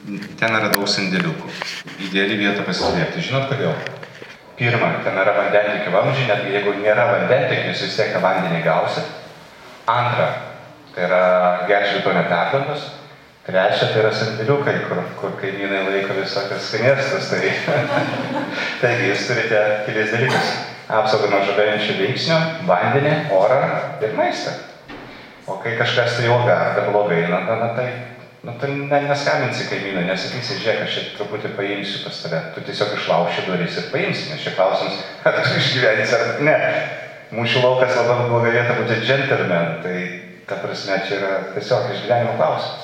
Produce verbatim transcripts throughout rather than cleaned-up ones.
ten yra daug sandėliukų. Ideali vieta pasislėpti. Žinot kodėl? Pirma, ten yra vandentiekio vamzdžiai, netgi jeigu nėra vandentiekio, jūs vis tiek tą vandenį gausit. Antra, tai yra geršvito neperdantos. Trečia, tai yra sandėliukai, kur, kur kaimynai laiko visokius skanėstus. Tai... Taigi, jūs turite kelis dalykus. Apsaugą nuo žaliojančių veiksnių, vandenį, orą ir maistą. O kai kažkas tai jau verda blogai, na, na, na tai... Nu, tu ne, neskambinsi kaimynui, nesakysi, žiūrėk, aš čia truputį paimsiu pas tave. Tu tiesiog išlauši duris ir paimsi, nes čia klausimas, ar tu išgyvensi ar ne. Mūšių laukas labai bloga vieta būti džentelmen, tai ta prasme čia yra tiesiog išgyvenimo klausimas.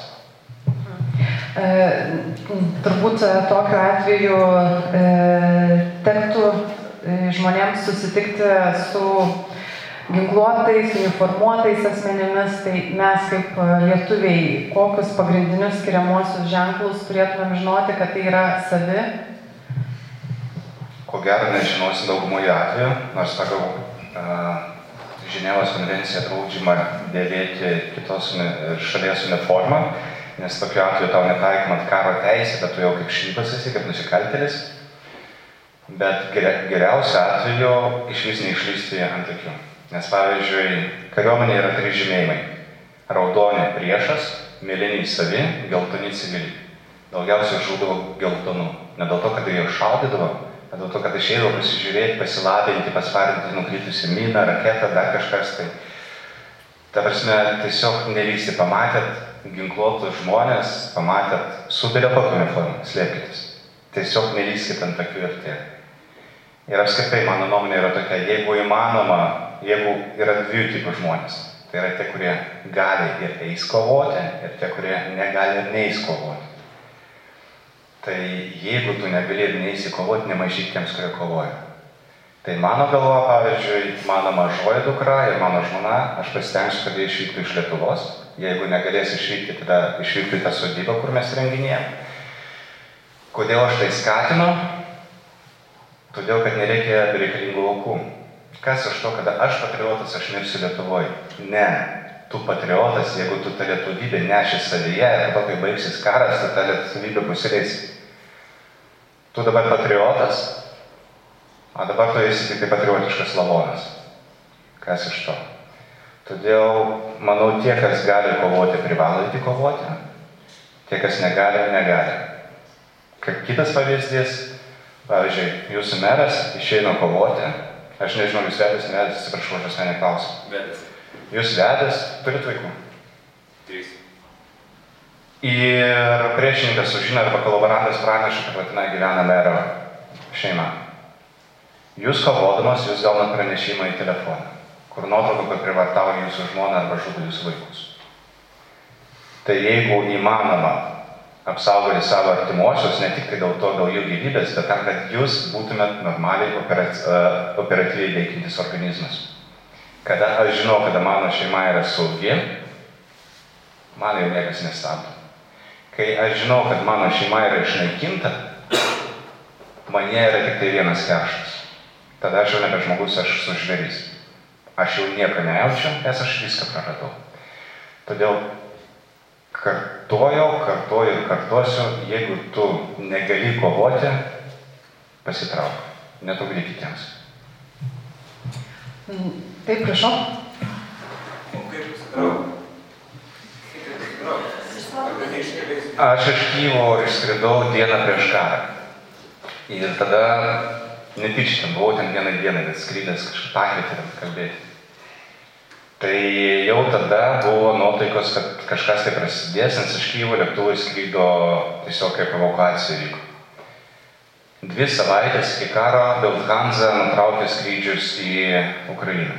E, turbūt tokiu atveju e, tektų žmonėms susitikti su ginkluotais, uniformuotais asmenimis, tai mes kaip lietuviai kokius pagrindinius skiriamuosius ženklus turėtumėm žinoti, kad tai yra savi? Ko gero nežinosim daugumoje atveju, nors pagal uh, Ženevos konvenciją draudžiama dėvėti kitos šalies uniformą, nes tokiu atveju tau netaikoma karo teisė, bet tu jau kaip šnipas esi, kaip nusikaltėlis. Bet geriausiu atveju iš vis neišlysti ant akių. Nes pavyzdžiui, kariuomenė yra trys žymėjimai. Raudoni priešas, mėlyniai savi, geltoni civiliai. Daugiausiai žūdavo geltonų. Ne dėl to, kad jie šaudydavo, bet dėl to, kad išeidavo pasižiūrėti, pasilabinti, pasparinti nukritusi miną, raketą, dar kažkas. Tai, ta prasme, tiesiog nevyksi, pamatėt ginkluotus žmonės, pamatėt suberio kokį uniformą, slėpkitės. Tiesiog nevyskit ant akių ir tiek. Ir apskritai, mano nuomonė yra tokia, jeigu įmanoma, jeigu yra dviejų tipų žmonės, tai yra tie, kurie gali ir eis kovoti, ir tie, kurie negali ir neis kovoti. Tai jeigu tu negali ir neisi kovoti, nemaišyk tiems, kurie kovoja. Tai mano galva, pavyzdžiui, mano mažoji dukra ir mano žmona, aš pasitengsiu, kad jie išvyktų iš Lietuvos. Jeigu negalės išvykti, tada išvyktų į tą sodybą, kur mes renginėjom. Kodėl aš tai skatinu? Todėl, kad nereikia bereikalingų aukų. Kas iš to, kada aš patriotas, aš mirsiu Lietuvoje? Ne, tu patriotas, jeigu tu tą lietuvybę neši savyje ir tada, kai baigsis karas, tu tą lietuvybę pusileisi. Tu dabar patriotas, o dabar tu esi tik tai patriotiškas lavonas. Kas iš to? Todėl, manau, tie, kas gali kovoti, privalo įti kovoti. Tie, kas negali, negali. Kaip kitas pavyzdys, pavyzdžiui, jūsų meras išeina kovoti. Aš nežinau, jūs vedęs, nevedęs, atsiprašau, aš asmenį klausimą. Vedęs. Jūs vedęs, turit vaikų? Trys. Ir priešininkas sužino arba kolaborantas praneša, kad tenai gyvena mero šeima. Jūs kovodamas, jūs gaunat pranešimą į telefoną, kur nuotrauka, kad privartauja jūsų žmoną arba žudo jūsų vaikus. Tai jeigu įmanoma apsaugoti savo artimuosius, ne tik tai dėl to, dėl jų gyvybės, bet tam, kad jūs būtumėt normaliai operac... operatyviai veikintis organizmas. Kada aš žinau, kada mano šeima yra saugi, man jau niekas nestabdo. Kai aš žinau, kad mano šeima yra išnaikinta, manyje yra tik tai vienas kerštas. Tada aš jau nebe žmogus, aš esu žvėris. Aš jau nieko nejaučiu, nes aš viską praradau. Todėl kartojau, kartoju ir kartosiu, jeigu tu negali kovoti, pasitrauk, netrukdyk kitiems. Taip, prašau. O kaip pasitrauk? Aš iš Kyjivo išskridau dieną prieš karą. Ir tada, netyčia, buvau ten vieną dieną, bet skrydęs kažką pakvietė kalbėti. Tai jau tada buvo nuotaikos, kad kažkas tai prasidės, nes iš Kyjivo lėktuvai skrydo tiesiog kaip evakuacija vyko. Dvi savaitės iki karo Lufthansa nutraukė skrydžius į Ukrainą.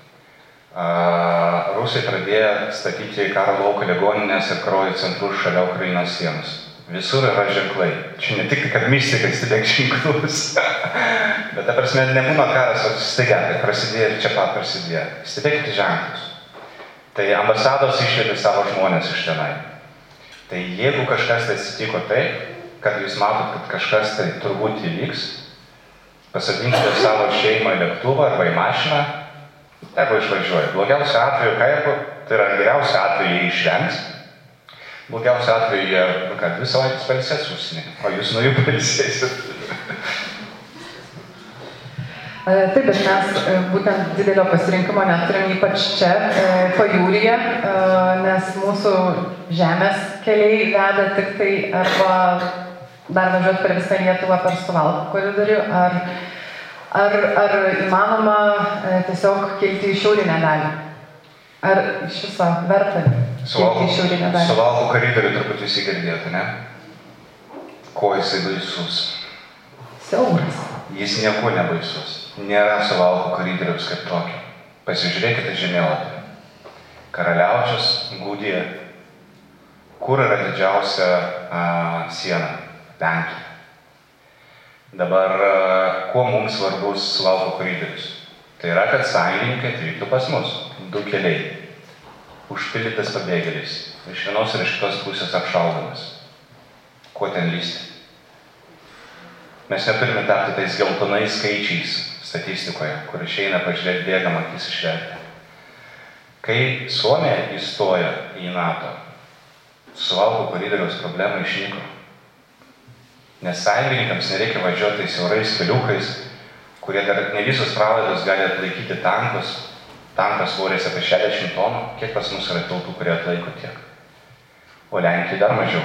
Rusai pradėjo statyti karo lauko ligoninės ir kraujo centrus šalia Ukrainos sienos. Visur yra ženklai. Čia ne tik, kad mistikai stebėk ženklus. Bet ta prasme, nebūna karas, o staiga, tai prasidėjo ir čia pat prasidėjo. Stebėkite ženklus. Tai ambasados išvedė savo žmonės iš tenai. Tai jeigu kažkas tai atsitiko taip, kad jūs matot, kad kažkas tai turbūt įvyks, pasodinkite savo šeimą į lėktuvą arba į mašiną, tegu išvažiuoja. Blogiausiu atveju, ką jeigu, tai yra geriausiu atveju jie išvengs, Blogiausiu atveju jie, nu ką, dvi savaitės pailsės užsienį, o jūs nuo jų pailsėsit. Taip, bet mes būtent didelio pasirinkimo neturim, ypač čia, pajūryje, nes mūsų žemės keliai veda tik tai arba dar važiuoti per visą Lietuvą per Suvalkų koridorių, ar, ar, ar įmanoma tiesiog kilti į šiaurinę dalį. Ar iš viso verta kilti į šiaurinę dalį? Suvalkų koridorių turbūt visi girdėjote, ne? Ko jisai baisus? Siauras. Jis nieko nebaisus. Nėra Suvalkų koridoriaus kaip tokio. Pasižiūrėkite žemėlapį. Karaliaučius, Gudija. Kur yra didžiausia a, siena? Lenkija. Dabar, a, kuo mums svarbus Suvalkų koridorius? Tai yra, kad sąjungininkai atvyktų pas mus. Du keliai. Užpildytas pabėgėliais. Iš vienos ir iš kitos pusės apšaudomas. Kuo ten lysti? Mes neturime tapti tais geltonais skaičiais statistikoje, kur išeina pažiūrėti bėgam akis išverti. Kai Suomija įstojo į NATO, Suvalkų koridoriaus problema išnyko. Nes sąjungininkams nereikia važiuoti tais siaurais keliukais, kurie dar ne visos pralaidos gali atlaikyti tankus. Tankas svoris apie šešiasdešimt tonų. Kiek pas mus yra tiltų, kurie atlaiko tiek? O Lenkijai dar mažiau.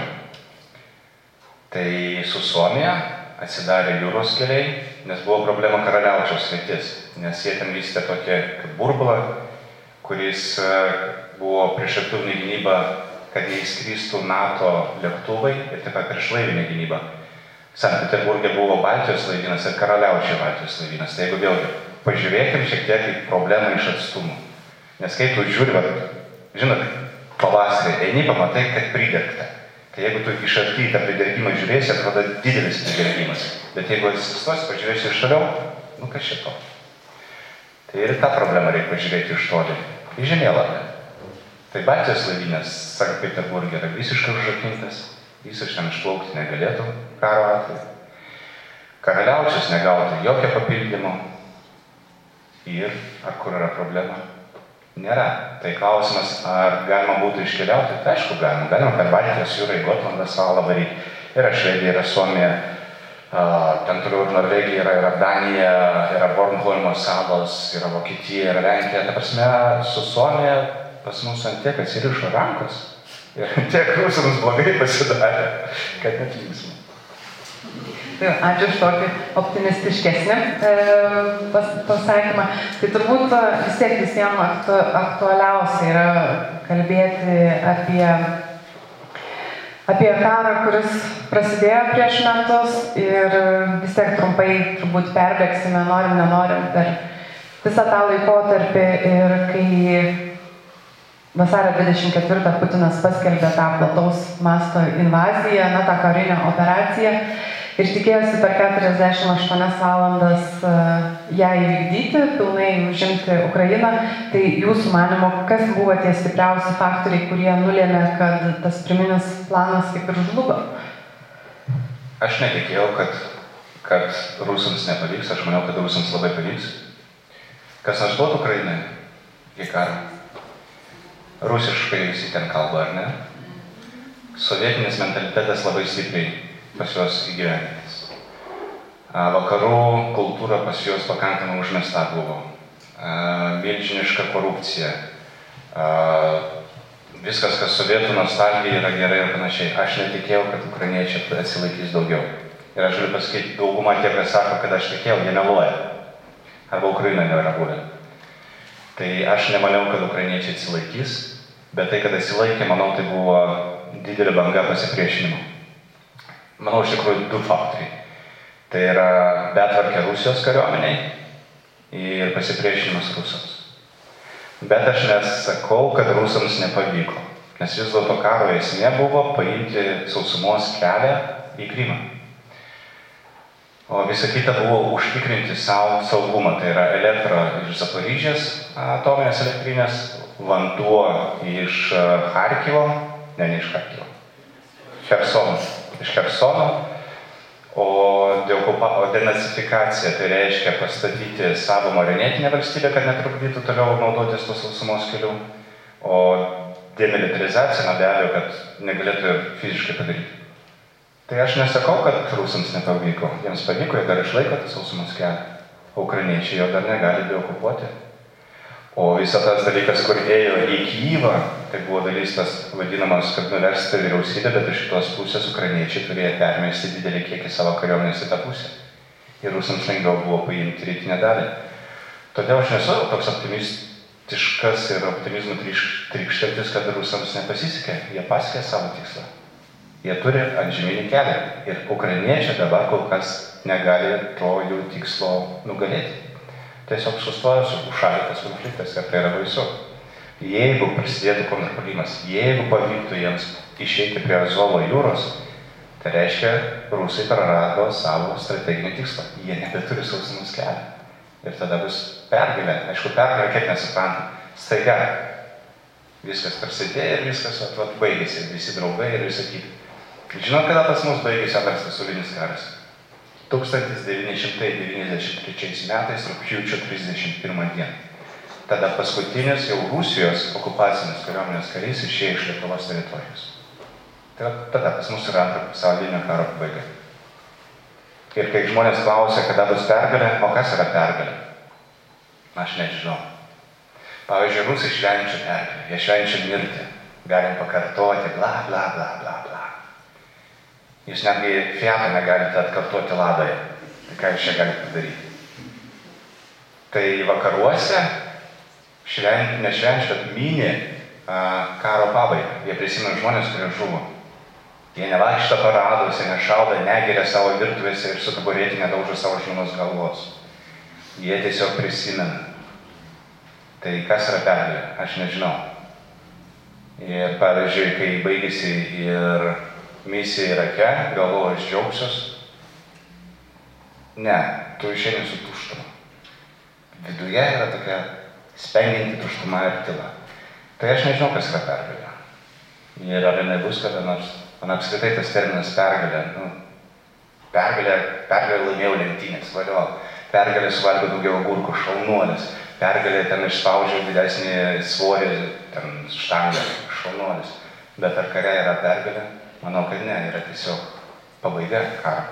Tai su Suomija atsidarė jūros keliai, nes buvo problema Karaliaučiaus sritis, nes jie ten vystė tokią burbulą, kuris buvo priešlėktuvinė gynyba, kad neįskristų NATO lėktuvai ir taip pat priešlaivinė gynyba. Sankt Peterburge buvo Baltijos laivynas ir Karaliaučiaus Baltijos laivynas. Tai jeigu vėlgi pažiūrėkim šiek tiek į problemą iš atstumų. Nes kai tu žiūri, va, žinot, pavasarį eini, pamatai, kad pridergta. Tai jeigu tu iš arti tą pridergimą žiūrėsi, atrodo didelis pridergimas. Bet jeigu atsistosi, pažiūrėsi iš toliau, nu kas šito. Tai ir tą problemą reikia pažiūrėti iš toli. Į žemėlapį. Tai Baltijos laivynas Sankt Peterburge yra visiškai užrakintas. Jis iš ten išplaukti negalėtų karo atveju. Karaliaučius negautų jokio papildymo. Ir ar kur yra problema? Nėra. Tai klausimas, ar galima būtų iškeliauti? Tai aišku, galima. Galima per Baltijos jūrą į Gotlandą salą varyti. Yra Švedija, yra Suomija, ten toliau ir Norvegija, yra, yra Danija, yra Bornholmo salos, yra Vokietija, yra Lenkija. Ta prasme, su Suomija pas mus ant tiek atsirišo rankos. Ir tiek rusams blogai pasidarė, kad net linksma. Ačiū už tokį optimistiškesnį pas, pasakymą. Tai turbūt vis tiek visiems aktu, aktualiausia yra kalbėti apie, apie karą, kuris prasidėjo prieš metus ir vis tiek trumpai turbūt perbėgsime, norim, nenorim, per visą tą laikotarpį ir kai vasario dvidešimt ketvirtą Putinas paskelbė tą plataus masto invaziją, na, tą karinę operaciją, ir tikėjosi per keturiasdešimt aštuonias valandas ją įvykdyti, pilnai užimti Ukrainą. Tai jūsų manymu, kas buvo tie stipriausi faktoriai, kurie nulėmė, kad tas pirminis planas kaip ir žlugo? Aš netikėjau, kad, kad rusams nepavyks, aš maniau, kad rusams labai pavyks. Kas nors buvo Ukrainai į karą? Rusiškai visi ten kalba, ar ne? Sovietinis mentalitetas labai stipriai pas juos įgyvendintas. Vakarų kultūra pas juos pakankamai užmesta buvo. Milžiniška korupcija. Viskas, kas sovietų nostalgija, yra gerai ir panašiai. Aš netikėjau, kad ukrainiečiai atsilaikys daugiau. Ir aš galiu pasakyti, daugumą tie, kas sako, kad aš tikėjau, jie meluoja. Arba Ukraina nėra buvę. Tai aš nemaniau, kad ukrainiečiai atsilaikys, bet tai, kad atsilaikė, manau, tai buvo didelė banga pasipriešinimo. Manau, iš tikrųjų, du faktoriai. Tai yra betvarkė Rusijos kariuomeniai ir pasipriešinimas rusams. Bet aš nesakau, kad rusams nepavyko. Nes vis dėlto karo esmė buvo paimti sausumos kelią į Krymą. O visa kita buvo užtikrinti savo saugumą. Tai yra elektra iš Zaporižės atominės elektrinės, vanduo iš Charkivo, ne, ne iš Charkivo, Chersono. Iš Chersono, o denacifikacija, tai reiškia pastatyti savo marionetinę valstybę, kad netrukdytų toliau naudotis tos sausumos kelių, o demilitarizacija, na be abejo, kad negalėtų ir fiziškai padaryti. Tai aš nesakau, kad rusams nepavyko. Jiems pavyko, jie dar išlaiko tą sausumos kelią. O ukrainiečiai jo dar negali deokupuoti. O visas tas dalykas, kur ėjo į Kyjivą, tai buvo dalis tas vadinamas, kad nuversta vyriausybė, bet iš šitos pusės ukrainiečiai turėjo permesti didelį kiekį savo kariuomenės į tą pusę. Ir rusams lengviau buvo paimti rytinę dalį. Todėl aš nesu toks optimistiškas ir optimizmų trykštantis, kad rusams nepasisekė. Jie pasiekė savo tikslą. Jie turi antžeminį kelią. Ir ukrainiečiai dabar kol kas negali to jų tikslo nugalėti. Tiesiog sustojo su užšaldytas konfliktas ir tai yra baisu. Jeigu prasidėtų kontrpuolimas, jeigu pavyktų jiems išeiti prie Azovo jūros, tai reiškia, rusai prarado savo strateginį tikslą. Jie nebeturi sausumos kelią. Ir tada bus pergalė. Aišku, pergalė kiek nesupranta. Staiga viskas prasidėjo ir viskas atvat baigėsi. Visi draugai ir visi kiti. Žinot, kada pas mus baigėsi Antras pasaulinis karas? tūkstantis devyni šimtai devyniasdešimt trečiais metais, rugpjūčio trisdešimt pirmą dieną. Tada paskutinis jau Rusijos okupacinis kariuomenės karys išėjo iš Lietuvos teritorijos. Tai tada pas mus yra Antro pasaulinio karo pabaiga. Ir kai žmonės klausia, kada bus pergalė, o kas yra pergalė? Aš nežinau. Pavyzdžiui, rusai švenčia pergalę, jie švenčia mirtį. Galim pakartoti, bla, bla, bla, bla, bla. Jūs netgi Fiatą negalite atkartoti Ladoje. Tai ką jūs čia galite padaryti? Tai vakaruose švent, nešvenčia, bet mini a, karo pabaigą. Jie prisimena žmonės, kurie žuvo. Jie nevaikšta paraduose, nešauda, negeria savo virtuvėse ir su taburetį nedaužo savo žmonos galvos. Jie tiesiog prisimena. Tai kas yra pergalė? Aš nežinau. Ir pavyzdžiui, kai baigėsi ir misija Irake, galvoju, aš džiaugsiuos. Ne, tu išeini su tuštuma. Viduje yra tokia spengianti tuštuma ir tyla. Tai aš nežinau, kas yra pergalė. Ir ar nebus kada nors. Man apskritai tas terminas pergalė. Nu, pergalė, pergalė laimėjau lenktynės, valio. Pergalė suvalgo daugiau agurkų, šaunuolis. Pergalė ten išspaudžia didesnį svorį, ten štangą, šaunuolis. Bet ar kare yra pergalė? Manau, kad ne, yra tiesiog pabaiga karo.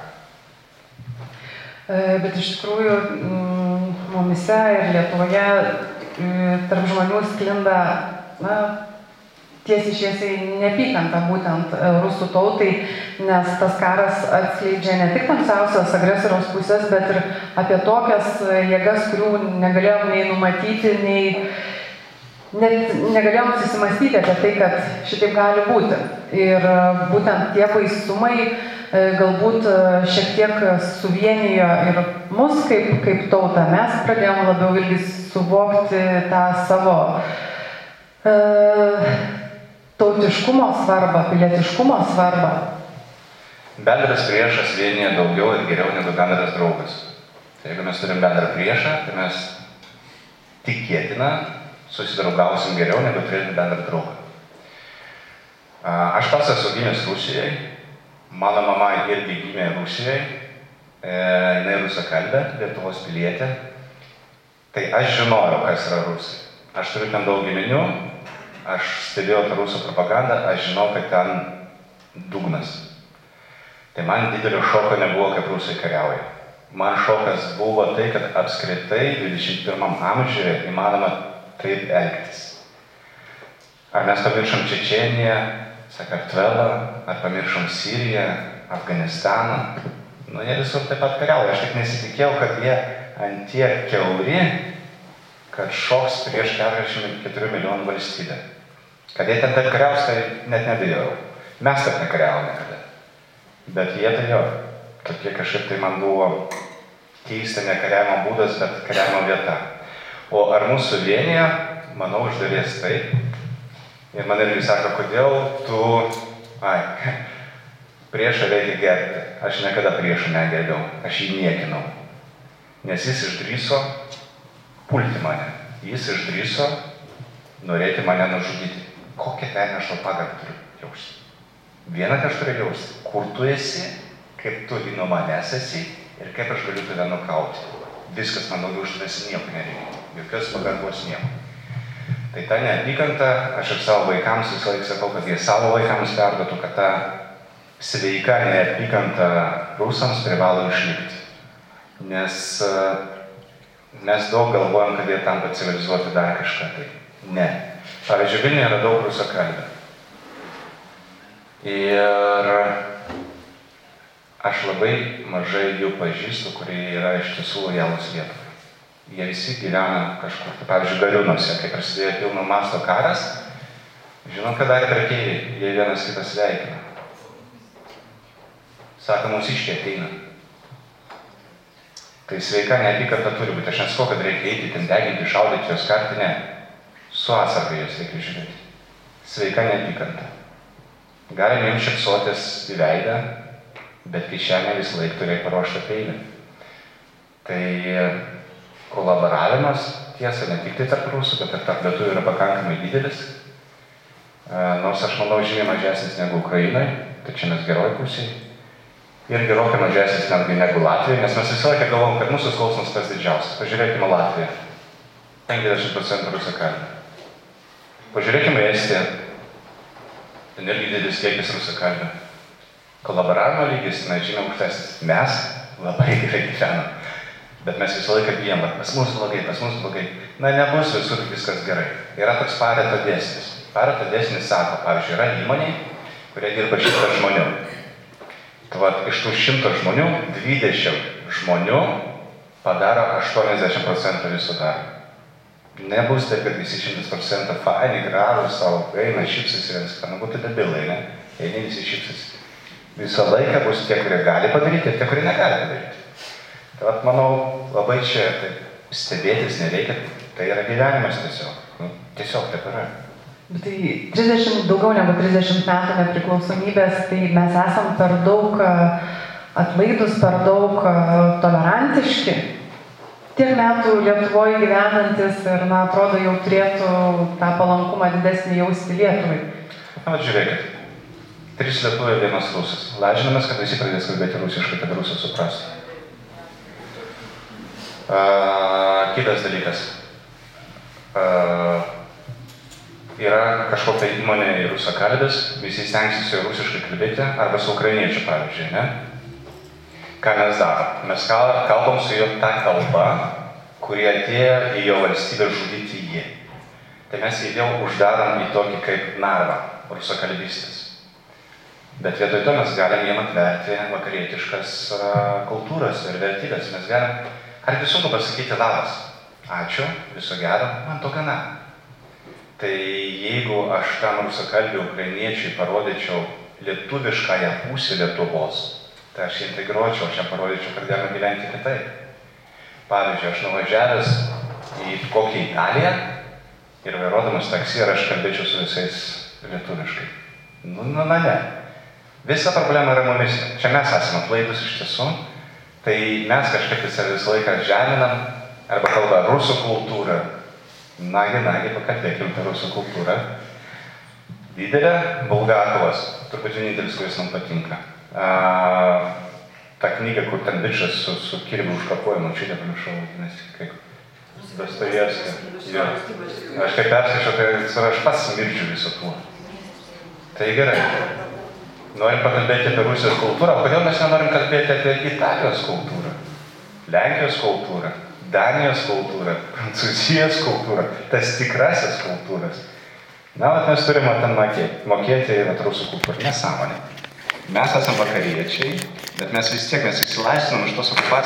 Bet iš tikrųjų mumise ir Lietuvoje tarp žmonių sklinda, na, tiesiai šviesiai neapykanta būtent rusų tautai, nes tas karas atskleidžia ne tik tamsiausias agresoriaus pusės, bet ir apie tokias jėgas, kurių negalėjom nei numatyti, nei net negalėjom susimastyti apie tai, kad šitaip gali būti. Ir būtent tie baisumai galbūt šiek tiek suvienijo ir mus kaip, kaip tautą. Mes pradėjom labiau irgi suvokti tą savo e, tautiškumo svarbą, pilietiškumo svarbą. Bendras priešas vienyje daugiau ir geriau negu bendras draugas. Tai jeigu mes turim bendrą priešą, tai mes tikėtina susidraugausim geriau, negu turėtume bendrą draugą. Aš pats esu gimęs Rusijai, mano mama irgi gimė Rusijai, e, jinai rusakalbė, Lietuvos pilietė. Tai aš žinojau, kas yra Rusai. Aš turiu ten daug giminių, aš stebėjau tą rusų propagandą, aš žinau, kad ten dugnas. Tai man didelio šoko nebuvo, kaip rusai kariauja. Man šokas buvo tai, kad apskritai dvidešimt pirmam amžiuje įmanoma taip elgtis. Ar mes pamiršom Čečėniją, Sakartvelą, ar pamiršom Siriją, Afganistaną. Nu, jie visur taip pat kariauja. Aš tik nesitikėjau, kad jie ant tiek kiauri, kad šoks prieš keturiasdešimt keturių milijonų valstybę. Kad jie ten taip kariaus, tai net nebijau. Mes taip nekariavom niekada. Bet jie tai jo. Tokie kažkaip tai man buvo keista ne kariavimo būdas, bet kariavimo vieta. O ar mūsų vienyje, manau, iš dalies taip. Ir man irgi sako, kodėl tu, ai, priešą reikia gerbti. Aš niekada priešą negerbiau, aš jį niekinau. Nes jis išdrįso pulti mane. Jis išdrįso norėti mane nužudyti. Kokią ten aš to pagarbą turiu jausti? Vieną aš turiu jausti, kur tu esi, kaip tu nuo manęs esi ir kaip aš galiu tave nukauti. Viskas man daugiau už tavęs nieko nereikia. Jokios pagarbos nieko. Tai ta neapykanta, aš ir savo vaikams visą laiką sakau, kad jie savo vaikams perduotų, kad ta sveika neapykanta rusams privalo išlikti. Nes mes daug galvojam, kad jie tampa civilizuoti dar kažką. Tai ne. Pavyzdžiui, Vilniuje yra daug rusakalbių. Ir aš labai mažai jų pažįstu, kurie yra iš tiesų lojalūs Lietuvai. Jie visi gyvena kažkur. Pavyzdžiui, Gariūnuose, kai prasidėjo pilno masto karas, žinom, kad dar prekeiviai, jie vienas kitą sveikina. Sako, mums iškė ateina. Tai sveika neapykanta turi būti. Aš nesakau, kad reikia eiti, ten deginti, šaudyti, jos karti, ne. Su atsargai jos reikia žiūrėti. Sveika neapykanta. Galime jums šypsotis į veidą, bet kišenė visą laiką turėjo paruoštą peilį. Tai kolaboravimas, tiesa, ne tik tai tarp rusų, bet ir tarp lietuvių yra pakankamai didelis. Nors aš manau žymiai mažesnis negu Ukrainai, tai čia mes geroj pusėj. Ir gerokai mažesnis netgi negu Latvijai, nes mes visą laiką galvom, kad mūsų skausmas tas didžiausias. Pažiūrėkime Latviją. penkiasdešimt procentų rusakalbių. Pažiūrėkime Estiją. Ten irgi didelis kiekis rusakalbių. Kolaboravimo lygis, na, žymiai aukštesnis. Mes labai gerai gyvenam. Bet mes visą laiką bijom, pas mus blogai, pas mus blogai. Na, nebus visur viskas gerai. Yra toks Pareto dėsnis. Pareto dėsnis sako, pavyzdžiui, yra įmoniai, kurie dirba šimtą žmonių. Tai vat, iš tų šimto žmonių, dvidešimt žmonių padaro aštuoniasdešimt procentų visų darbų. Nebus taip, kad visi šimtas procentų faini, gražūs, savo eina, šypsasi vienas, kad būtų debilai, ne? Eini visi šypsasi. Visą laiką bus tie, kurie gali padaryti ir tie, kurie negali padaryti. Tai vat, manau, labai čia tai stebėtis nereikia, tai yra gyvenimas tiesiog. Nu, tiesiog taip yra. Bet tai trisdešimt, daugiau negu trisdešimt metų nepriklausomybės, tai mes esam per daug atlaidus, per daug tolerantiški. Tiek metų Lietuvoje gyvenantis ir, na, atrodo, jau turėtų tą palankumą didesnį jausti Lietuvai. Na, žiūrėkit, trys lietuviai, vienas rusas. Lažinomės, kad visi pradės kalbėti rusiškai, kad rusas suprastų. Uh, kitas dalykas. Uh, Yra kažkokia įmonė į rusakalbės, visi stengsis su rusiškai kalbėti, arba su ukrainiečiu, pavyzdžiui, ne? Ką mes darom? Mes kalbam su juo tą kalbą, kurie atėjo į jo valstybę žudyti jį. Tai mes jį vėl uždarom į tokį kaip narvą, rusakalbistas. Bet vietoj to mes galim jiem atverti vakarietiškas kultūras ir vertybės. Mes galim, ar visų pasakyti labas, ačiū, viso gero, man to gana. Tai jeigu aš tam rusakalbiui ukrainiečiui parodyčiau lietuviškąją pusę Lietuvos, tai aš integruočiau, aš jam parodyčiau, kad galima gyventi kitaip. Pavyzdžiui, aš nuvažiavęs į kokią Italiją ir vairuodamas taksi, ir aš kalbėčiau su visais lietuviškai. Nu, nu, na, ne. Visa problema yra mumis. Čia mes esame atlaidus iš tiesų. Tai mes kažkaip visą laiką žeminam, arba kalba rusų kultūrą. Nagi, nagi, pakalbėkim apie rusų kultūrą. Didelė, Bulgakovas, turbūt vienintelis, kuris man patinka. A, ta knyga, kur ten bičas su, su Kirilu užkapojimu, čia nepamiršau, nes kaip Dostojevskį. Ja. Aš kaip perskaičiau, tai aš pats mirdžiu viso tuo. Tai gerai. Norim pakalbėti apie Rusijos kultūrą, o kodėl mes nenorim kalbėti apie Italijos kultūrą, Lenkijos kultūrą, Danijos kultūrą, Prancūzijos kultūrą, tas tikrasis kultūras. Na, vat mes turime ten mokėti, mokėti vat rusų kultūrą. Nesąmonė. Mes esame vakariečiai, bet mes vis tiek mes išsilaisvinom iš tos okupacijos.